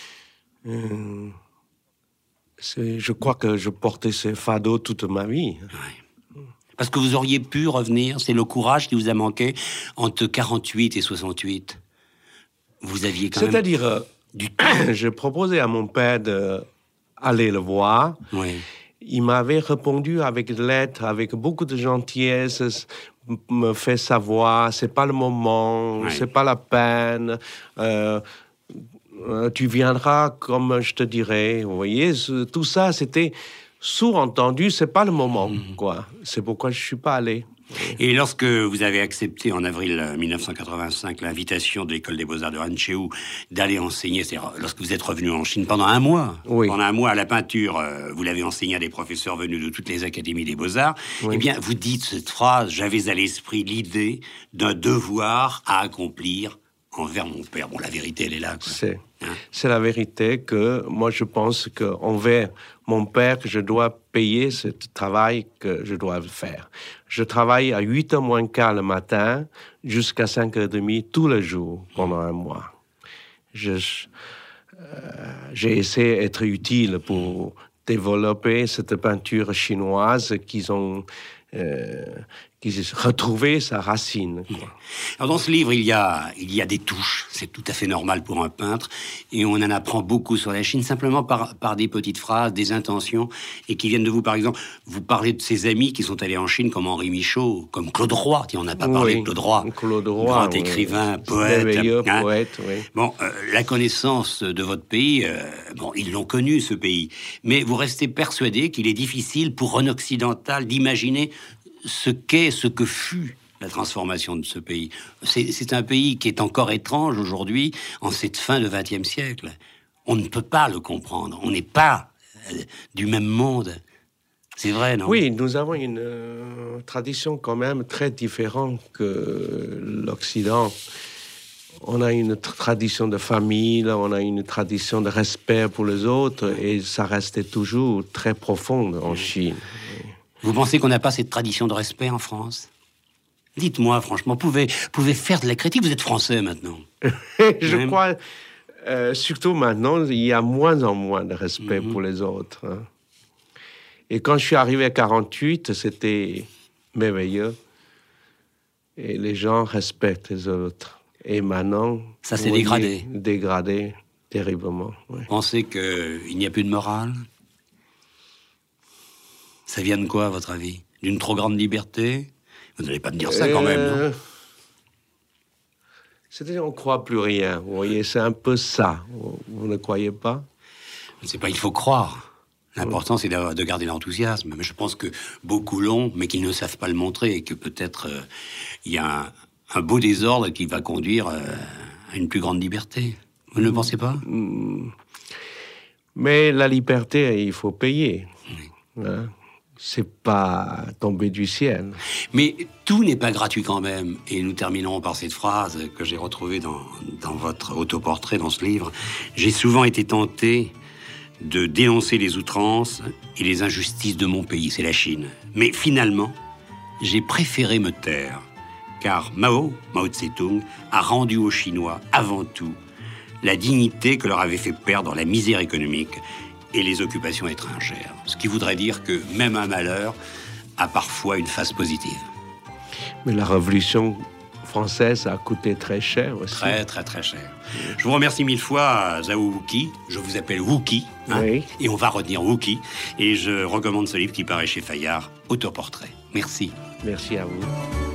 Je crois que je portais ce fardeau toute ma vie. Oui. Parce que vous auriez pu revenir, c'est le courage qui vous a manqué entre 48 et 68. Vous aviez quand même... C'est-à-dire... Je proposais à mon père d'aller le voir. Oui. Il m'avait répondu avec des lettres, avec beaucoup de gentillesse, me fait savoir, c'est pas le moment, c'est pas la peine. Tu viendras comme je te dirai. Vous voyez, tout ça, c'était sous-entendu, c'est pas le moment, quoi. C'est pourquoi je suis pas allé. Et lorsque vous avez accepté en avril 1985 l'invitation de l'école des beaux-arts de Hanzhou d'aller enseigner, c'est-à-dire lorsque vous êtes revenu en Chine pendant 1 mois, pendant 1 mois à la peinture, vous l'avez enseigné à des professeurs venus de toutes les académies des beaux-arts, eh bien vous dites cette phrase, j'avais à l'esprit l'idée d'un devoir à accomplir envers mon père. Bon, la vérité, elle est là, quoi. C'est la vérité que moi, je pense qu'envers mon père, que je dois payer ce travail que je dois faire. Je travaille à 8h moins quart le matin jusqu'à 5h30 tous les jours pendant 1 mois. j'ai essayé d'être utile pour développer cette peinture chinoise qu'ils ont retrouvé sa racine, quoi. Alors dans ce livre, il y a des touches, c'est tout à fait normal pour un peintre, et on en apprend beaucoup sur la Chine, simplement par des petites phrases, des intentions, et qui viennent de vous. Par exemple, vous parlez de ses amis qui sont allés en Chine, comme Henri Michaud, comme Claude Roy, on n'a pas parlé de Claude Roy, grand écrivain, poète. Hein. Poète, oui. Bon, la connaissance de votre pays, ils l'ont connu, ce pays, mais vous restez persuadé qu'il est difficile pour un occidental d'imaginer ce que fut la transformation de ce pays. C'est un pays qui est encore étrange aujourd'hui, en cette fin de XXe siècle. On ne peut pas le comprendre. On n'est pas du même monde. C'est vrai, non? Oui, nous avons une tradition quand même très différente que l'Occident. On a une tradition de famille, là, on a une tradition de respect pour les autres, et ça restait toujours très profonde en Chine. Vous pensez qu'on n'a pas cette tradition de respect en France? Dites-moi, franchement, pouvez faire de la critique. Vous êtes français maintenant. Je crois, surtout maintenant, il y a moins en moins de respect pour les autres. Hein. Et quand je suis arrivé à 48, c'était merveilleux. Et les gens respectent les autres. Et maintenant... Ça s'est dégradé. Dégradé terriblement. Ouais. Vous pensez qu'il n'y a plus de morale? Ça vient de quoi, à votre avis? D'une trop grande liberté? Vous n'allez pas me dire ça, quand même, non? C'est-à-dire, on ne croit plus rien. Vous voyez, c'est un peu ça. Vous ne croyez pas? Je ne sais pas, il faut croire. L'important, c'est de garder l'enthousiasme. Mais je pense que beaucoup l'ont, mais qu'ils ne savent pas le montrer. Et que peut-être il y a un beau désordre qui va conduire à une plus grande liberté. Vous ne le pensez pas? Mais la liberté, il faut payer. Oui. Hein? C'est pas tombé du ciel. Mais tout n'est pas gratuit quand même. Et nous terminerons par cette phrase que j'ai retrouvée dans votre autoportrait, dans ce livre. J'ai souvent été tenté de dénoncer les outrances et les injustices de mon pays, c'est la Chine. Mais finalement, j'ai préféré me taire. Car Mao Tse-tung, a rendu aux Chinois, avant tout, la dignité que leur avait fait perdre la misère économique et les occupations étrangères. Ce qui voudrait dire que même un malheur a parfois une face positive. Mais la Révolution française a coûté très cher aussi. Très, très, très cher. Je vous remercie mille fois, Zhao Wuqi. Je vous appelle Wuqi. Hein, oui. Et on va retenir Wuqi. Et je recommande ce livre qui paraît chez Fayard, Autoportrait. Merci. Merci à vous.